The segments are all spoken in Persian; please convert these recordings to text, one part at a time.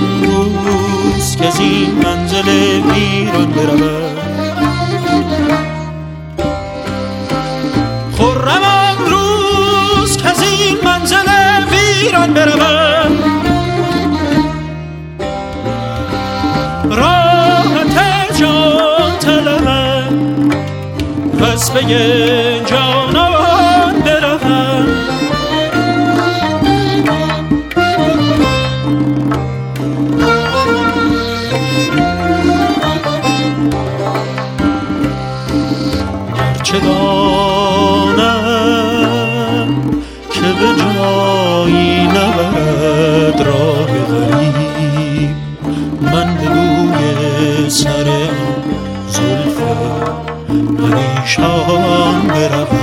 آن روز که از این منزل ویران بروم. خرم آن روز که از این منزل ویران بروم. راحت جان طلبم پس به جانان بروم. چه دانم که به جایی نبرد راه غریب، من به روی سر زلف پریشان بروم.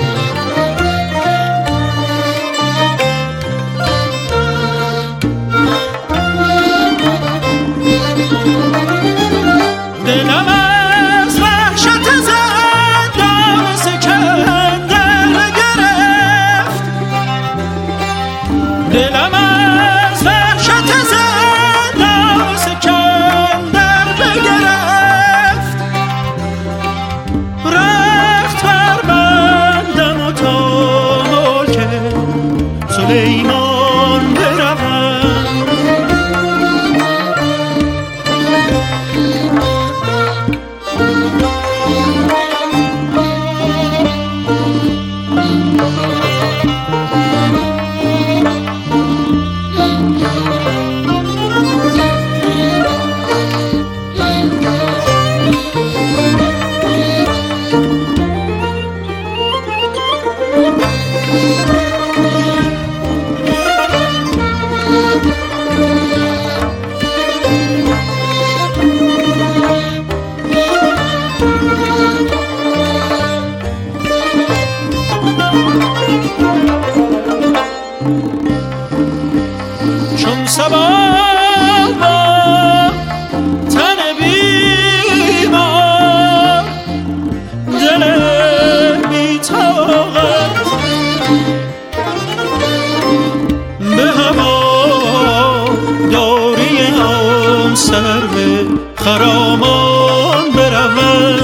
دلم از وحشت زندان سکندر گرفت، دلم از وحشت زندان سکندر گرفت. رخت بر بندم و تا ملک سلیمان بروم. چون صبا با تن بیمار، دل بی‌طاقت به هوا داری آن سرو خرامان بروم.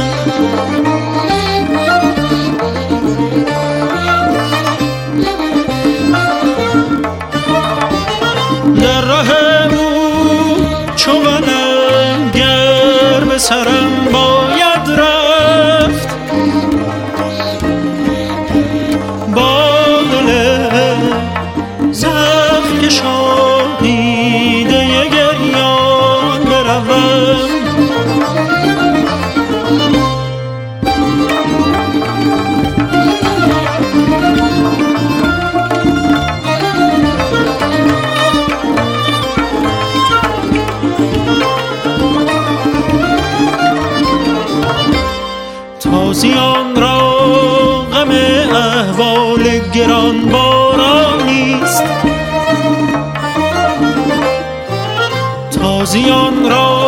در راه او چو منم گر به سرم باید رفت، با دل زخم کشان دیده گریان بروم. تازیان را غم احوال گران باران نیست، تازیان را